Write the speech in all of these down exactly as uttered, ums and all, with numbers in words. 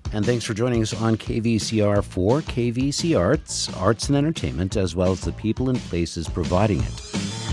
And thanks for joining us on K V C R for K V C Arts, arts and entertainment, as well as the people and places providing it.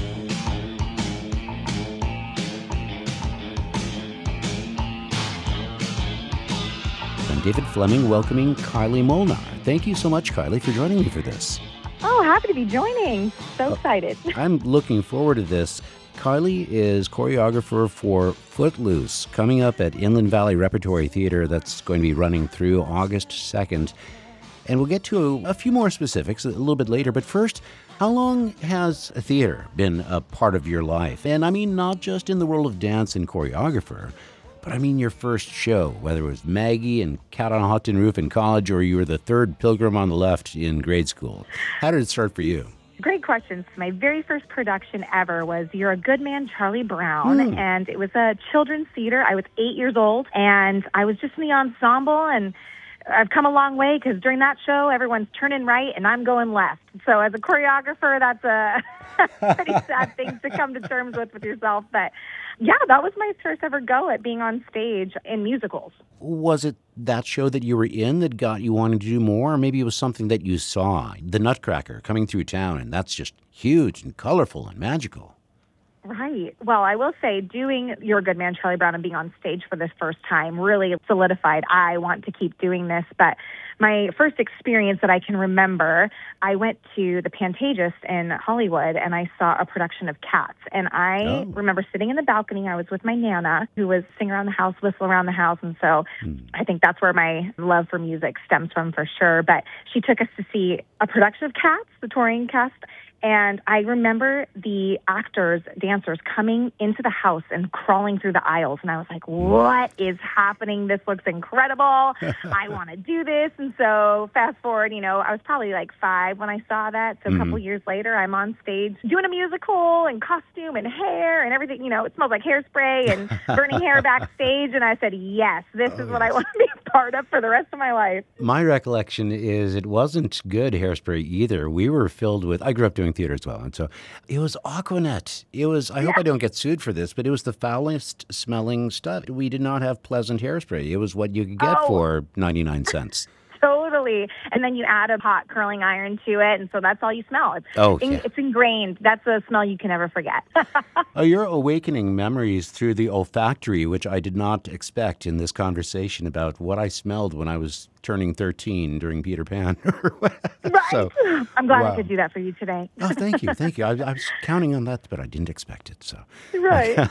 I'm David Fleming, welcoming Kylie Molnar. Thank you so much, Kylie, for joining me for this. Oh, happy to be joining. So excited. I'm looking forward to this. Kylie is choreographer for Footloose, coming up at Inland Valley Repertory Theatre. That's going to be running through August second. And we'll get to a, a few more specifics a little bit later. But first, how long has theatre been a part of your life? And I mean, not just in the world of dance and choreographer, but I mean your first show, whether it was Maggie and Cat on a Hot Tin Roof in college or you were the third Pilgrim on the Left in grade school. How did it start for you? Great questions. My very first production ever was You're a Good Man, Charlie Brown, mm. and it was a children's theater. I was eight years old, and I was just in the ensemble, and I've come a long way because during that show, everyone's turning right, and I'm going left. So as a choreographer, that's a pretty sad thing to come to terms with with yourself, but yeah, that was my first ever go at being on stage in musicals. Was it that show that you were in that got you wanting to do more? Or maybe it was something that you saw, the Nutcracker coming through town, and that's just huge and colorful and magical. Right. Well, I will say doing You're a Good Man, Charlie Brown, and being on stage for the first time really solidified I want to keep doing this. But my first experience that I can remember, I went to the Pantages in Hollywood, and I saw a production of Cats. And I oh. remember sitting in the balcony. I was with my Nana, who was sing around the house, whistle around the house. And so hmm. I think that's where my love for music stems from for sure. But she took us to see a production of Cats, the touring cast. And I remember the actors, dancers, coming into the house and crawling through the aisles. And I was like, what is happening? This looks incredible. I want to do this. And so fast forward, you know, I was probably like five when I saw that. So a mm-hmm. couple years later, I'm on stage doing a musical and costume and hair and everything. You know, it smells like hairspray and burning hair backstage. And I said, yes, this oh, is yes. what I want to be a part of for the rest of my life. My recollection is it wasn't good hairspray either. We were filled with, I grew up doing theater as well. And so it was Aquanet. It was, I yeah. hope I don't get sued for this, but it was the foulest smelling stuff. We did not have pleasant hairspray. It was what you could get oh. for ninety-nine cents. Totally. And then you add a hot curling iron to it, and so that's all you smell. It's, oh, in, yeah. it's ingrained. That's a smell you can never forget. Oh, you're awakening memories through the olfactory, which I did not expect in this conversation about what I smelled when I was turning thirteen during Peter Pan. Right. So, I'm glad wow. I could do that for you today. Oh, thank you. Thank you. I, I was counting on that, but I didn't expect it. So Right.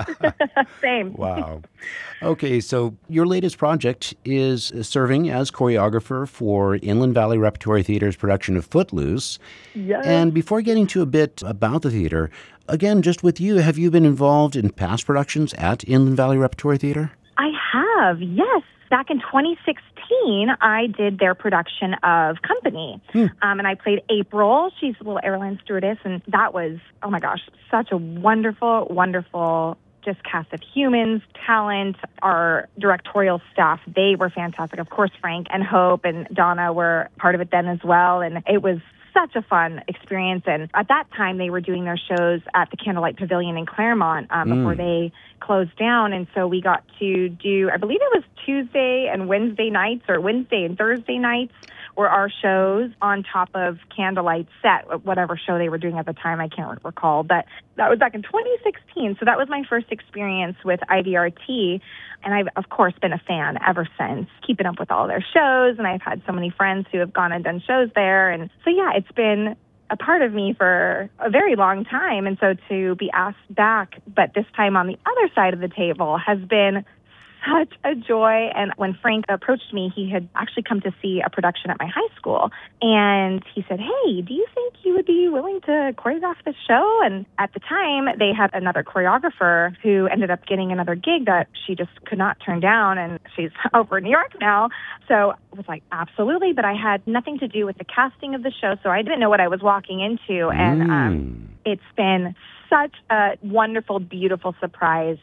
Same. Wow. Okay, so your latest project is serving as choreographer for Inland Valley Repertory Theatre's production of Footloose. Yes. And before getting to a bit about the theater, again, just with you, have you been involved in past productions at Inland Valley Repertory Theatre? I have, yes. Back in twenty sixteen, I did their production of Company, hmm. um, and I played April. She's a little airline stewardess, and that was, oh my gosh, such a wonderful, wonderful just cast of humans, talent, our directorial staff. They were fantastic. Of course, Frank and Hope and Donna were part of it then as well, and it was such a fun experience. And at that time, they were doing their shows at the Candlelight Pavilion in Claremont um, mm. before they closed down. And so we got to do, I believe it was Tuesday and Wednesday nights or Wednesday and Thursday nights were our shows on top of Candlelight set, whatever show they were doing at the time, I can't recall. But that was back in twenty sixteen. So that was my first experience with I V R T. And I've, of course, been a fan ever since, keeping up with all their shows. And I've had so many friends who have gone and done shows there. And so, yeah, it's been a part of me for a very long time. And so to be asked back, but this time on the other side of the table, has been such a joy. And when Frank approached me, he had actually come to see a production at my high school. And he said, hey, do you think you would be willing to choreograph this show? And at the time, they had another choreographer who ended up getting another gig that she just could not turn down. And she's over in New York now. So I was like, absolutely. But I had nothing to do with the casting of the show. So I didn't know what I was walking into. And mm. um, it's been such a wonderful, beautiful surprise.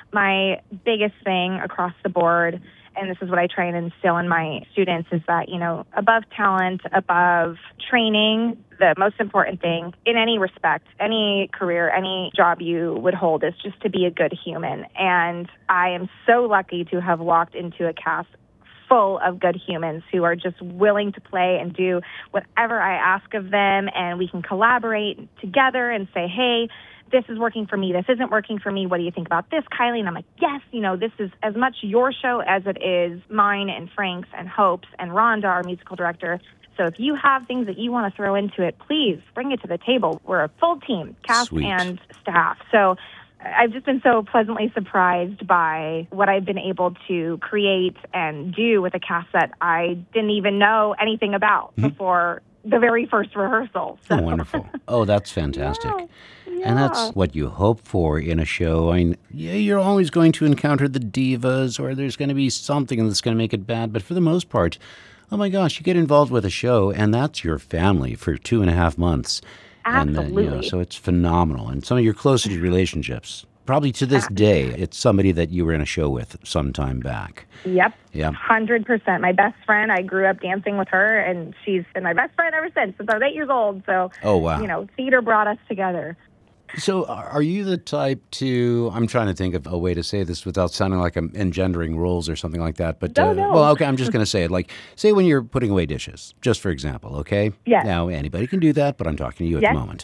My biggest thing across the board, and this is what I try and instill in my students, is that, you know, above talent, above training, the most important thing in any respect, any career, any job you would hold is just to be a good human. And I am so lucky to have walked into a cast full of good humans who are just willing to play and do whatever I ask of them, and we can collaborate together and say, hey, this is working for me, this isn't working for me, what do you think about this, Kylie? And I'm like, yes, you know, this is as much your show as it is mine and Frank's and Hope's and Rhonda, our musical director. So if you have things that you want to throw into it, please bring it to the table. We're a full team, cast Sweet. And staff. So I've just been so pleasantly surprised by what I've been able to create and do with a cast that I didn't even know anything about mm-hmm. before the very first rehearsal. So. Oh, wonderful. Oh, that's fantastic. Yeah. Yeah. And that's what you hope for in a show. I mean, yeah, you're always going to encounter the divas, or there's going to be something that's going to make it bad. But for the most part, oh my gosh, you get involved with a show, and that's your family for two and a half months. Absolutely. And, uh, you know, so it's phenomenal. And some of your closest relationships, probably to this day, it's somebody that you were in a show with some time back. Yep. Yeah. one hundred percent. My best friend, I grew up dancing with her, and she's been my best friend ever since, since I was eight years old. So, oh, wow. You know, theater brought us together. So are you the type to, I'm trying to think of a way to say this without sounding like I'm engendering roles or something like that. But, no, uh, no. well, okay, I'm just going to say it. Like, say when you're putting away dishes, just for example, okay? Yes. Now, anybody can do that, but I'm talking to you at yes. the moment.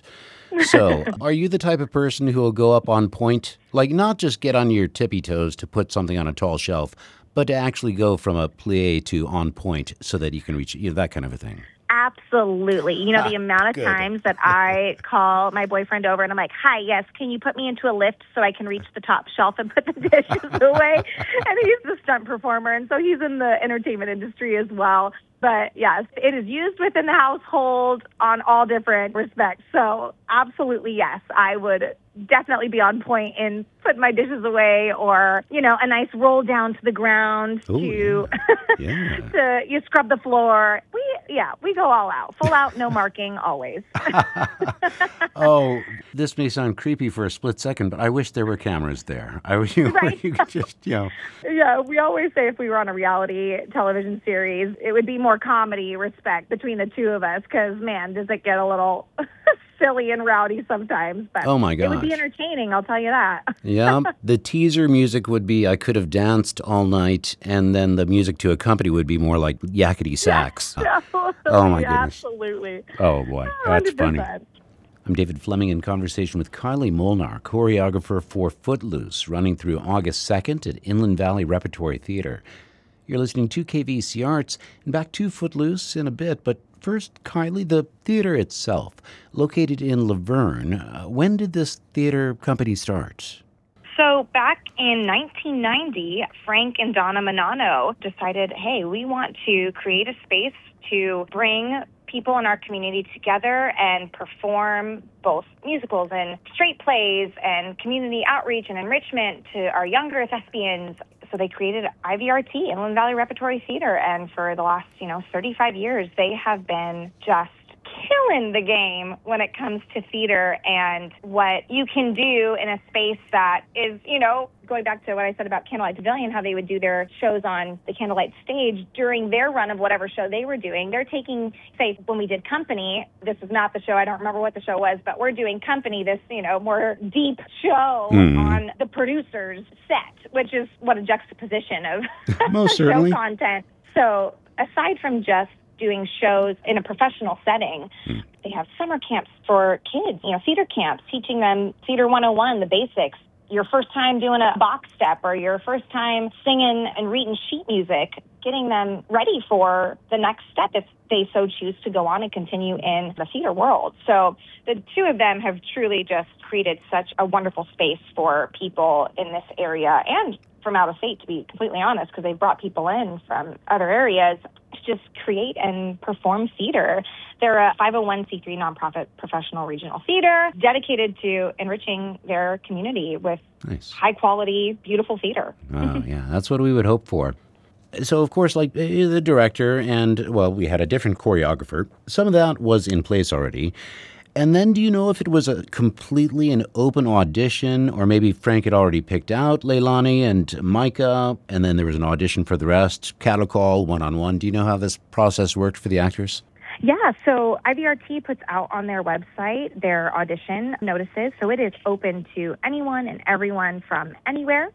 So are you the type of person who will go up on point, like not just get on your tippy toes to put something on a tall shelf, but to actually go from a plie to on point so that you can reach, you know, that kind of a thing? Absolutely. You know, ah, the amount of good. times that I call my boyfriend over and I'm like, hi, yes, can you put me into a lift so I can reach the top shelf and put the dishes away? And he's the stunt performer, and so he's in the entertainment industry as well. But yes, it is used within the household on all different respects. So absolutely, yes, I would definitely be on point in putting my dishes away, or, you know, a nice roll down to the ground. Ooh, to yeah. Yeah. to you scrub the floor. We yeah, we go all out. Full out, no marking, always. Oh, this may sound creepy for a split second, but I wish there were cameras there. I wish you, Right. you could just, you know. Yeah, we always say if we were on a reality television series, it would be more comedy respect between the two of us, because, man, does it get a little silly and rowdy sometimes. But oh, my it would be gosh. entertaining, I'll tell you that. Yeah, the teaser music would be I Could Have Danced All Night, and then the music to accompany would be more like yakety sax. Oh, my goodness. Absolutely. Oh, boy, that's funny. one hundred percent. I'm David Fleming in conversation with Kylie Molnar, choreographer for Footloose, running through August second at Inland Valley Repertory Theater. You're listening to K V C Arts, and back to Footloose in a bit, but first, Kylie, the theater itself, located in Laverne, uh, when did this theater company start? So back in nineteen ninety, Frank and Donna Manano decided, hey, we want to create a space to bring people in our community together and perform both musicals and straight plays and community outreach and enrichment to our younger thespians. So they created I V R T, Inland Valley Repertory Theater, and for the last, you know, thirty-five years, they have been just killing the game when it comes to theater and what you can do in a space that is, you know, going back to what I said about Candlelight Pavilion, how they would do their shows on the Candlelight stage during their run of whatever show they were doing. They're taking, say, when we did Company, this is not the show, I don't remember what the show was, but we're doing Company, this, you know, more deep show mm. on the producer's set, which is what a juxtaposition of Most show certainly. content. So aside from just doing shows in a professional setting, mm. they have summer camps for kids, you know, theater camps, teaching them Theater one oh one, the basics. Your first time doing a box step, or your first time singing and reading sheet music, getting them ready for the next step if they so choose to go on and continue in the theater world. So the two of them have truly just created such a wonderful space for people in this area and from out of state, to be completely honest, because they've brought people in from other areas to just create and perform theater. They're a five oh one c three nonprofit professional regional theater dedicated to enriching their community with nice. high-quality, beautiful theater. Oh, yeah, that's what we would hope for. So, of course, like the director and, well, we had a different choreographer. Some of that was in place already. And then do you know if it was a completely an open audition, or maybe Frank had already picked out Leilani and Micah, and then there was an audition for the rest, cattle call, one-on-one? Do you know how this process worked for the actors? Yeah, so I V R T puts out on their website their audition notices, so it is open to anyone and everyone from anywhere.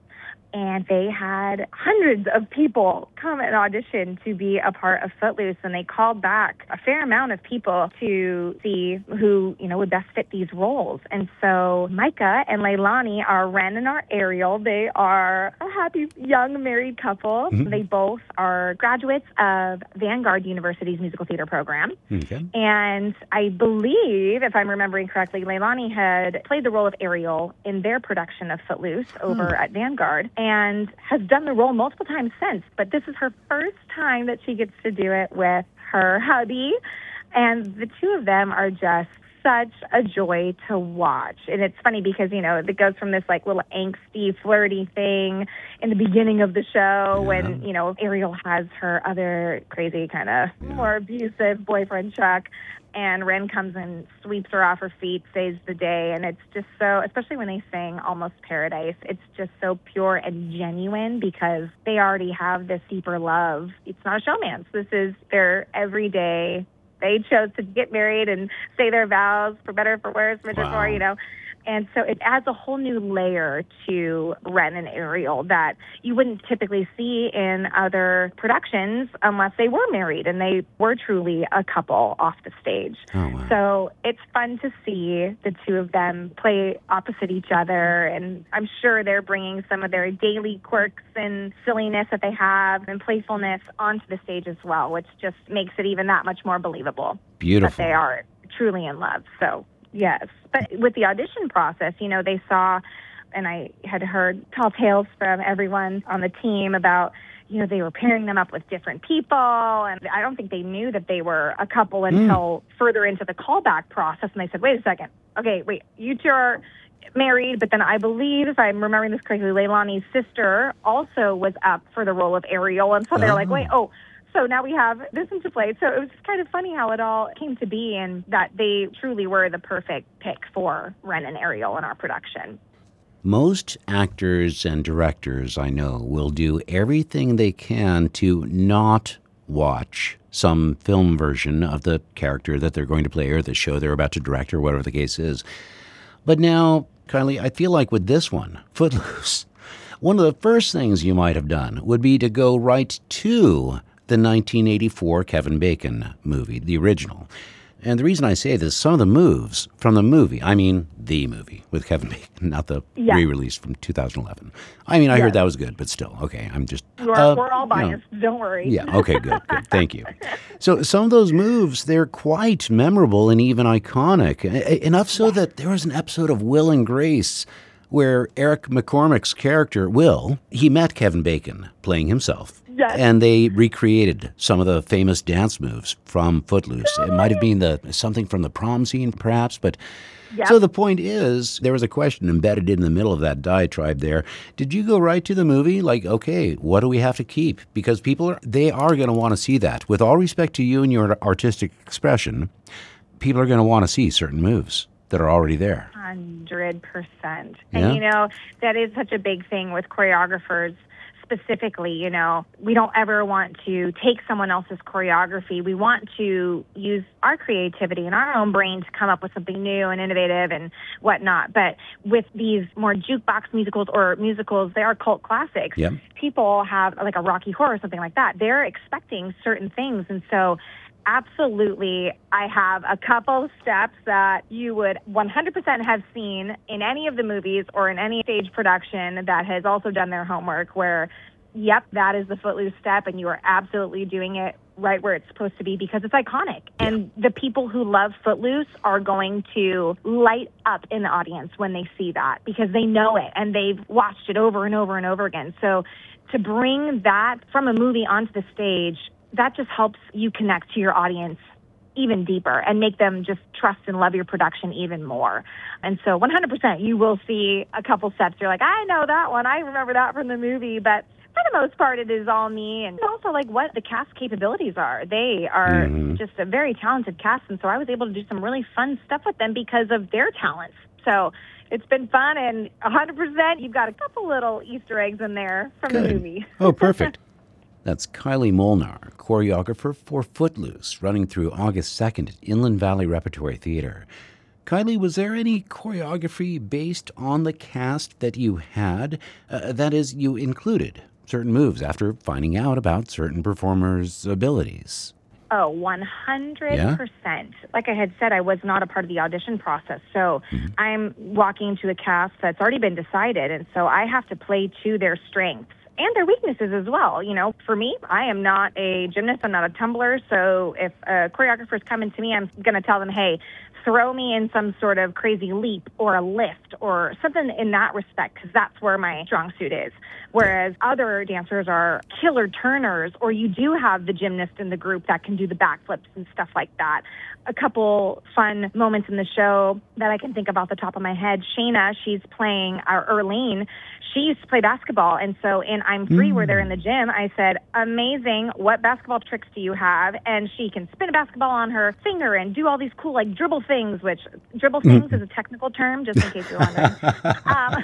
and they had hundreds of people come and audition to be a part of Footloose, and they called back a fair amount of people to see who, you know, would best fit these roles. And so Micah and Leilani are Ren and are Ariel. They are a happy young married couple. Mm-hmm. They both are graduates of Vanguard University's musical theater program. Okay. And I believe, if I'm remembering correctly, Leilani had played the role of Ariel in their production of Footloose over hmm. at Vanguard, and has done the role multiple times since. But this is her first time that she gets to do it with her hubby. And the two of them are just such a joy to watch. And it's funny because, you know, it goes from this like little angsty, flirty thing in the beginning of the show yeah. when, you know, Ariel has her other crazy kind of yeah. more abusive boyfriend, Chuck. And Ren comes and sweeps her off her feet, saves the day. And it's just so, especially when they sing Almost Paradise, it's just so pure and genuine because they already have this deeper love. It's not a showmance. This is their everyday. They chose to get married and say their vows for better, for worse, for wow. you know. And so it adds a whole new layer to Ren and Ariel that you wouldn't typically see in other productions unless they were married and they were truly a couple off the stage. Oh, wow. So it's fun to see the two of them play opposite each other. And I'm sure they're bringing some of their daily quirks and silliness that they have and playfulness onto the stage as well, which just makes it even that much more believable. Beautiful. That they are truly in love. So yes. But with the audition process, you know, they saw, and I had heard tall tales from everyone on the team about, you know, they were pairing them up with different people. And I don't think they knew that they were a couple until mm. further into the callback process. And they said, wait a second. Okay, wait, you two are married. But then I believe, if I'm remembering this correctly, Leilani's sister also was up for the role of Ariel. And so they're oh. like, wait, oh. So now we have this into play. So it was just kind of funny how it all came to be and that they truly were the perfect pick for Ren and Ariel in our production. Most actors and directors I know will do everything they can to not watch some film version of the character that they're going to play or the show they're about to direct or whatever the case is. But now, Kylie, I feel like with this one, Footloose, one of the first things you might have done would be to go right to the nineteen eighty-four Kevin Bacon movie, the original. And the reason I say this, some of the moves from the movie, I mean the movie with Kevin Bacon, not the yeah. re-release from two thousand eleven. I mean, I yeah. heard that was good, but still, okay, I'm just... We're, uh, we're all biased, you know, don't worry. Yeah, okay, good, good, thank you. So some of those moves, they're quite memorable and even iconic, enough so yeah. that there was an episode of Will and Grace where Eric McCormack's character, Will, he met Kevin Bacon playing himself. Yes. And they recreated some of the famous dance moves from Footloose. It might have been the something from the prom scene, perhaps. But yep. So the point is, there was a question embedded in the middle of that diatribe there. Did you go right to the movie? Like, okay, what do we have to keep? Because people, are they are going to want to see that. With all respect to you and your artistic expression, people are going to want to see certain moves that are already there. one hundred percent. Yeah? And, you know, that is such a big thing with choreographers. Specifically, you know, we don't ever want to take someone else's choreography. We want to use our creativity and our own brain to come up with something new and innovative and whatnot. But with these more jukebox musicals or musicals, they are cult classics. Yep. People have like a Rocky Horror or something like that. They're expecting certain things. And so absolutely, I have a couple steps that you would one hundred percent have seen in any of the movies or in any stage production that has also done their homework where, yep, that is the Footloose step, and you are absolutely doing it right where it's supposed to be because it's iconic. Yeah. And the people who love Footloose are going to light up in the audience when they see that because they know it and they've watched it over and over and over again. So to bring that from a movie onto the stage, that just helps you connect to your audience even deeper and make them just trust and love your production even more. And so one hundred percent you will see a couple steps. You're like, I know that one. I remember that from the movie. But for the most part, it is all me. And also like what the cast capabilities are. They are mm-hmm. just a very talented cast. And so I was able to do some really fun stuff with them because of their talents. So it's been fun. And one hundred percent you've got a couple little Easter eggs in there from Good. the movie. Oh, perfect. That's Kylie Molnar, choreographer for Footloose, running through August second at Inland Valley Repertory Theater. Kylie, was there any choreography based on the cast that you had? Uh, that is, you included certain moves after finding out about certain performers' abilities? Oh, one hundred percent. Yeah? Like I had said, I was not a part of the audition process. So mm-hmm. I'm walking into a cast that's already been decided. And so I have to play to their strengths and their weaknesses as well. You know, for me, I am not a gymnast. I'm not a tumbler. So if a choreographer's coming to me, I'm going to tell them, hey, throw me in some sort of crazy leap or a lift or something in that respect, because that's where my strong suit is. Whereas other dancers are killer turners, or you do have the gymnast in the group that can do the backflips and stuff like that. A couple fun moments in the show that I can think of off the top of my head. Shayna, she's playing our Erlene. She used to play basketball, and so in I'm Free, mm. where they're in the gym, I said, amazing, what basketball tricks do you have? And she can spin a basketball on her finger and do all these cool, like, dribble things, which dribble things is a technical term, just in case you're wondering. um,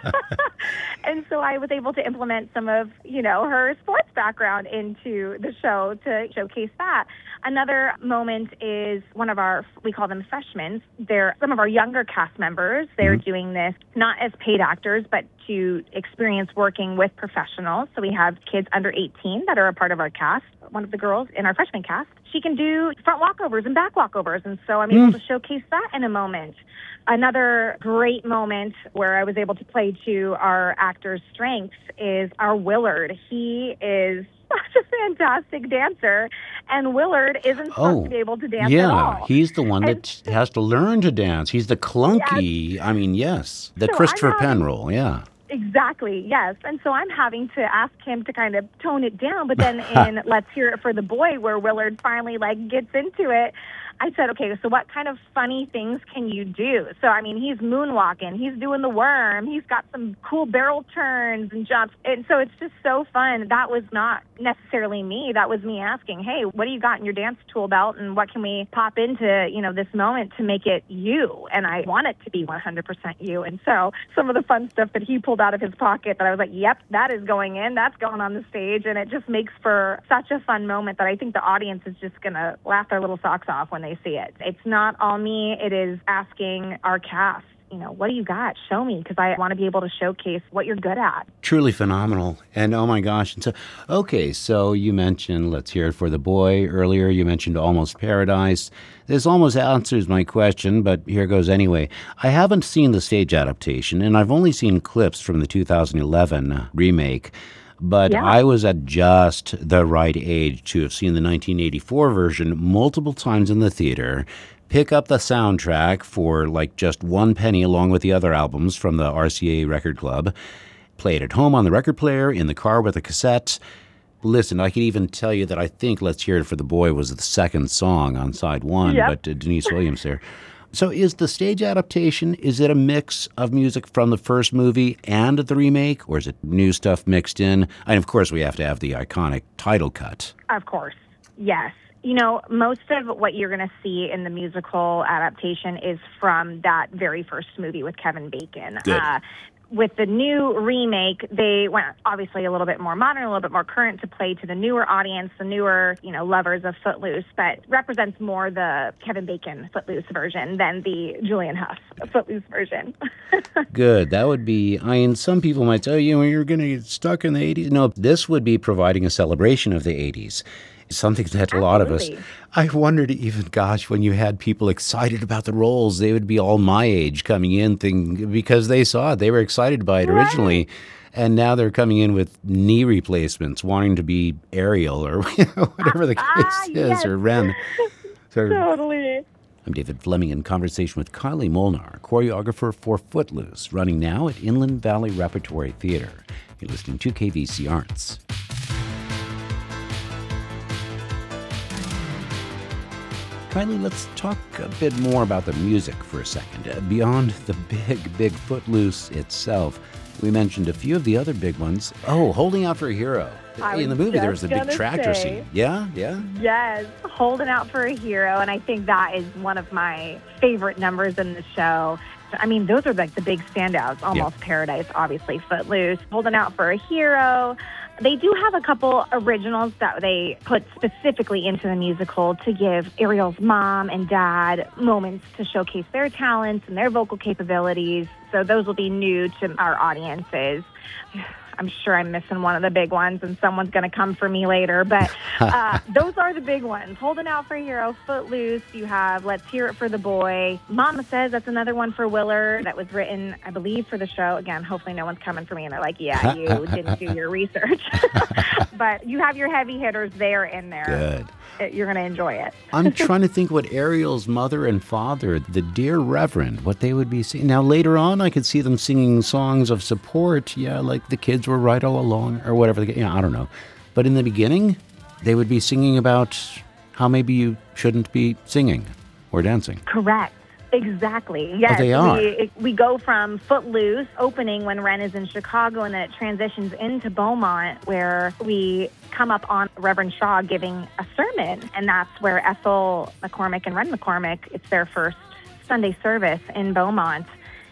and so I was able to implement some of, you know, her sports background into the show to showcase that. Another moment is one of our, we call them freshmen. They're some of our younger cast members. They're mm-hmm. doing this not as paid actors, but to experience working with professionals. So we have kids under eighteen that are a part of our cast. One of the girls in our freshman cast, she can do front walkovers and back walkovers. And so I'm mm. able to showcase that in a moment. Another great moment where I was able to play to our actor's strengths is our Willard. He is such a fantastic dancer, and Willard isn't supposed oh, to be able to dance yeah, at all. Yeah, he's the one and, that has to learn to dance. He's the clunky, yes. I mean, yes, the so Christopher Penn role, yeah. Exactly, yes. And so I'm having to ask him to kind of tone it down, but then in Let's Hear It for the Boy, where Willard finally, like, gets into it, I said, okay, so what kind of funny things can you do? So, I mean, he's moonwalking, he's doing the worm, he's got some cool barrel turns and jumps. And so it's just so fun. That was not necessarily me. That was me asking, hey, what do you got in your dance tool belt, and what can we pop into, you know, this moment to make it you? And I want it to be one hundred percent you. And so some of the fun stuff that he pulled out of his pocket that I was like, yep, that is going in, that's going on the stage. And it just makes for such a fun moment that I think the audience is just going to laugh their little socks off when they see it. It's not all me. It is asking our cast, you know, what do you got? Show me, because I want to be able to showcase what you're good at. Truly phenomenal. And oh my gosh. And so, okay, so you mentioned Let's Hear It for the Boy earlier. You mentioned Almost Paradise. This almost answers my question, but here goes anyway. I haven't seen the stage adaptation, and I've only seen clips from the two thousand eleven remake. But yeah. I was at just the right age to have seen the nineteen eighty-four version multiple times in the theater, pick up the soundtrack for like just one penny along with the other albums from the R C A Record Club, play it at home on the record player, in the car with a cassette. Listen, I can even tell you that I think Let's Hear It for the Boy was the second song on side one, yep. but uh, Denise Williams there. So is the stage adaptation, is it a mix of music from the first movie and the remake, or is it new stuff mixed in? And of course, we have to have the iconic title cut. Of course, yes. You know, most of what you're going to see in the musical adaptation is from that very first movie with Kevin Bacon. Good. Uh, with the new remake, they went obviously a little bit more modern, a little bit more current to play to the newer audience, the newer, you know, lovers of Footloose, but represents more the Kevin Bacon Footloose version than the Julian Huff Footloose version. Good. That would be, I mean, some people might say, oh, you know, you're going to get stuck in the eighties. No, this would be providing a celebration of the eighties. Something that Absolutely. A lot of us, I wondered even, gosh, when you had people excited about the roles, they would be all my age coming in thinking, because they saw it. They were excited by it right. originally. And now they're coming in with knee replacements, wanting to be Ariel or you know, whatever the case ah, is, yes. or Ren. So, totally. I'm David Fleming in conversation with Kylie Molnar, choreographer for Footloose, running now at Inland Valley Repertory Theater. You're listening to K V C Arts. Kylie, let's talk a bit more about the music for a second. Uh, beyond the big, big Footloose itself, we mentioned a few of the other big ones. Oh, Holding Out for a Hero. I In the movie, there was a big tractor say, scene. Yeah, yeah. Yes, Holding Out for a Hero, and I think that is one of my favorite numbers in the show. I mean, those are like the big standouts. Almost yeah. Paradise, obviously, Footloose, Holding Out for a Hero. They do have a couple originals that they put specifically into the musical to give Ariel's mom and dad moments to showcase their talents and their vocal capabilities. So those will be new to our audiences. I'm sure I'm missing one of the big ones, and someone's going to come for me later. But uh, those are the big ones. Holding Out for a Hero, Footloose. You have Let's Hear It for the Boy. Mama Says, that's another one for Willard that was written, I believe, for the show. Again, hopefully no one's coming for me, and they're like, yeah, you didn't do your research. But you have your heavy hitters there in there. Good. You're going to enjoy it. I'm trying to think what Ariel's mother and father, the Dear Reverend, what they would be singing. Now, later on, I could see them singing songs of support. Yeah, like the kids were right all along or whatever. The, yeah, I don't know. But in the beginning, they would be singing about how maybe you shouldn't be singing or dancing. Correct. Exactly. Yes. Oh, they are. We, we go from Footloose opening when Ren is in Chicago, and then it transitions into Beaumont, where we come up on Reverend Shaw giving a sermon. And that's where Ethel McCormick and Ren McCormick, it's their first Sunday service in Beaumont.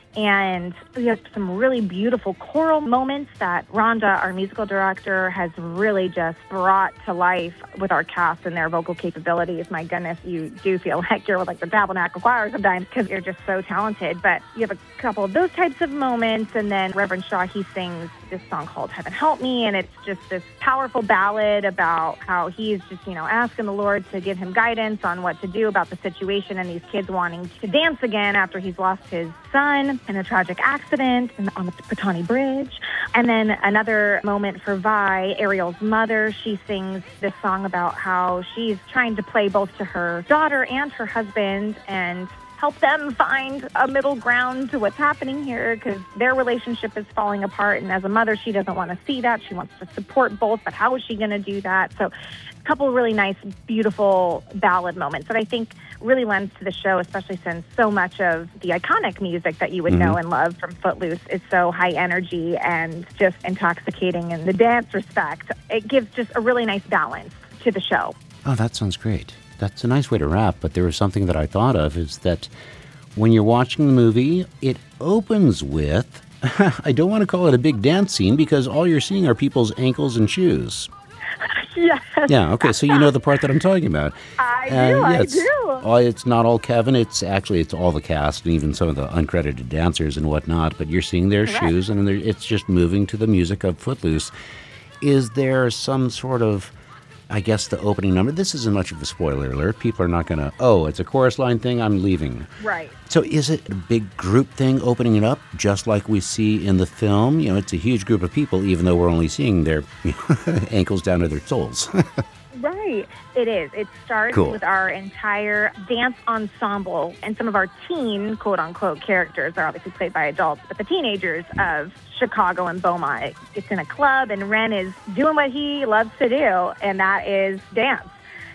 And we have some really beautiful choral moments that Rhonda, our musical director, has really just brought to life with our cast and their vocal capabilities. My goodness, you do feel like you're with like the Tabernacle Choir sometimes because you're just so talented. But you have a couple of those types of moments. And then Reverend Shaw, he sings this song called Heaven Help Me. And it's just this powerful ballad about how he's just, you know, asking the Lord to give him guidance on what to do about the situation and these kids wanting to dance again after he's lost his son in a tragic accident on the Patani Bridge. And then another moment for Vi, Ariel's mother, she sings this song about how she's trying to play both to her daughter and her husband and help them find a middle ground to what's happening here because their relationship is falling apart. And as a mother, she doesn't want to see that. She wants to support both, but how is she going to do that? So a couple of really nice, beautiful ballad moments that I think really lends to the show, especially since so much of the iconic music that you would mm-hmm. know and love from Footloose is so high energy and just intoxicating in the dance respect. It gives just a really nice balance to the show. Oh, that sounds great. That's a nice way to wrap, but there was something that I thought of is that when you're watching the movie, it opens with, I don't want to call it a big dance scene because all you're seeing are people's ankles and shoes. Yes. Yeah, okay, so you know the part that I'm talking about. I uh, do, yeah, I it's, do. All, it's not all Kevin, it's actually, it's all the cast and even some of the uncredited dancers and whatnot, but you're seeing their Correct. shoes and it's just moving to the music of Footloose. Is there some sort of, I guess the opening number, this isn't much of a spoiler alert. People are not going to, oh, it's a chorus line thing, I'm leaving. Right. So is it a big group thing opening it up, just like we see in the film? You know, it's a huge group of people, even though we're only seeing their you know, ankles down to their soles. Right. It is. It starts Cool. with our entire dance ensemble and some of our teen, quote-unquote, characters are obviously played by adults, but the teenagers of Chicago and Beaumont. It's in a club, and Ren is doing what he loves to do, and that is dance.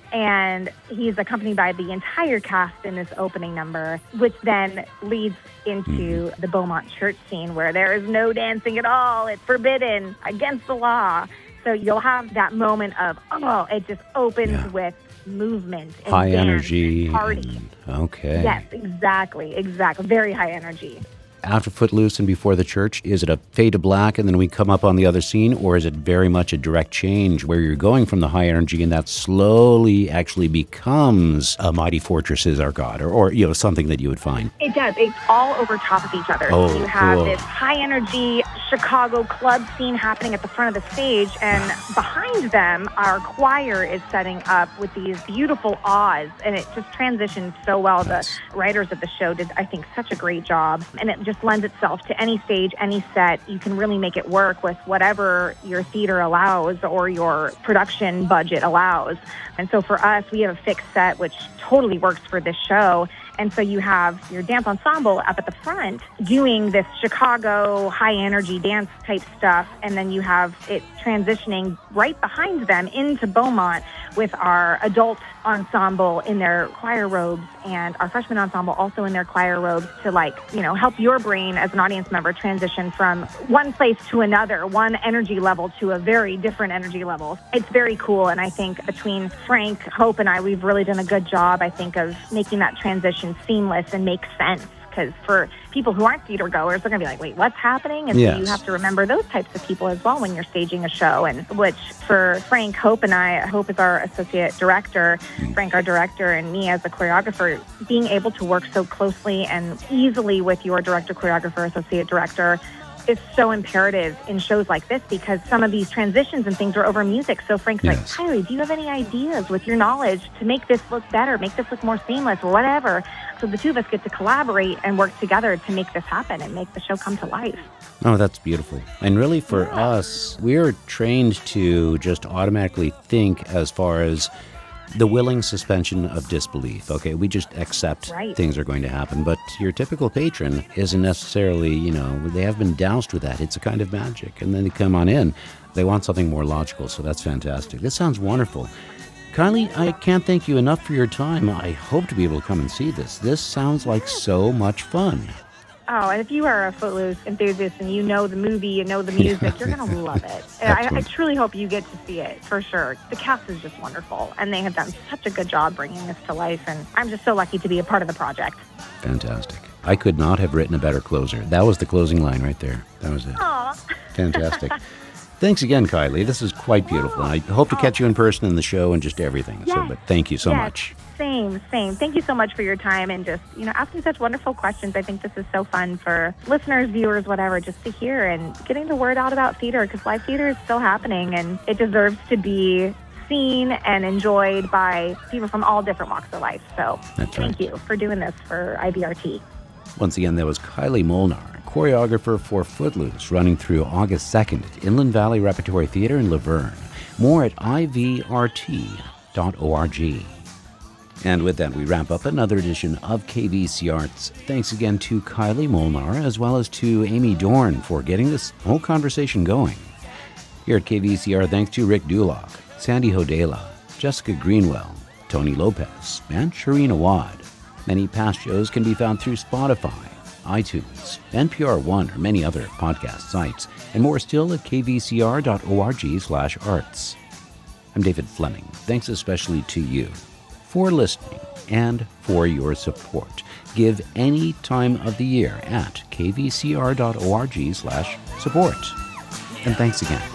And he's accompanied by the entire cast in this opening number, which then leads into the Beaumont church scene where there is no dancing at all. It's forbidden, against the law. So you'll have that moment of, oh, it just opens Yeah. with movement and High dance energy. and party. and- okay. Yes, exactly, exactly. Very high energy. After Footloose and before the church, is it a fade to black and then we come up on the other scene, or is it very much a direct change where you're going from the high energy and that slowly actually becomes a Mighty Fortress is Our God, or, or you know, something that you would find? It does. It's all over top of each other. Oh, so you have cool. this high energy Chicago club scene happening at the front of the stage, and behind them, our choir is setting up with these beautiful awes, and it just transitions so well. Nice. The writers of the show did, I think, such a great job, and it just lends itself to any stage, any set. You can really make it work with whatever your theater allows or your production budget allows. And so for us, we have a fixed set, which totally works for this show. And so you have your dance ensemble up at the front doing this Chicago high energy dance type stuff. And then you have it transitioning right behind them into Beaumont with our adult ensemble in their choir robes and our freshman ensemble also in their choir robes to, like, you know, help your brain as an audience member transition from one place to another, one energy level to a very different energy level. It's very cool. And I think between Frank, Hope, and I, we've really done a good job, I think, of making that transition seamless and make sense. because for people who aren't theater goers, they're going to be like, wait, what's happening? And yes. so you have to remember those types of people as well when you're staging a show. And which for Frank, Hope, and I, Hope is our associate director, mm. Frank, our director, and me as a choreographer, being able to work so closely and easily with your director, choreographer, associate director is so imperative in shows like this because some of these transitions and things are over music. So Frank's yes. like, Kylie, do you have any ideas with your knowledge to make this look better, make this look more seamless or whatever? So the two of us get to collaborate and work together to make this happen and make the show come to life. Oh, that's beautiful. And really for yeah. us, we're trained to just automatically think as far as the willing suspension of disbelief. Okay, we just accept right. things are going to happen. But your typical patron isn't necessarily, you know, they have been doused with that. It's a kind of magic. And then they come on in. They want something more logical. So that's fantastic. This sounds wonderful. Kylie, I can't thank you enough for your time. I hope to be able to come and see this. This sounds like so much fun. Oh, and if you are a Footloose enthusiast and you know the movie, you know the music, you're going to love it. I, I truly hope you get to see it, for sure. The cast is just wonderful, and they have done such a good job bringing this to life, and I'm just so lucky to be a part of the project. Fantastic. I could not have written a better closer. That was the closing line right there. That was it. Aw. Fantastic. Thanks again, Kylie. This is quite beautiful. I hope to catch you in person in the show and just everything. Yes. So, but thank you so yes. much. Same, same. Thank you so much for your time and just, you know, asking such wonderful questions. I think this is so fun for listeners, viewers, whatever, just to hear and getting the word out about theater because live theater is still happening and it deserves to be seen and enjoyed by people from all different walks of life. So That's thank right. you for doing this for I B R T. Once again, that was Kylie Molnar, choreographer for Footloose, running through August second at Inland Valley Repertory Theater in Laverne. More at I V R T dot org. And with that, we wrap up another edition of K V C Arts. Thanks again to Kylie Molnar, as well as to Amy Dorn for getting this whole conversation going. Here at K V C R, thanks to Rick Dulock, Sandy Hodela, Jessica Greenwell, Tony Lopez, and Shireen Awad. Many past shows can be found through Spotify, iTunes, N P R One, or many other podcast sites, and more still at k v c r dot org slash arts. I'm David Fleming. Thanks especially to you for listening and for your support. Give any time of the year at k v c r dot org slash support. And thanks again.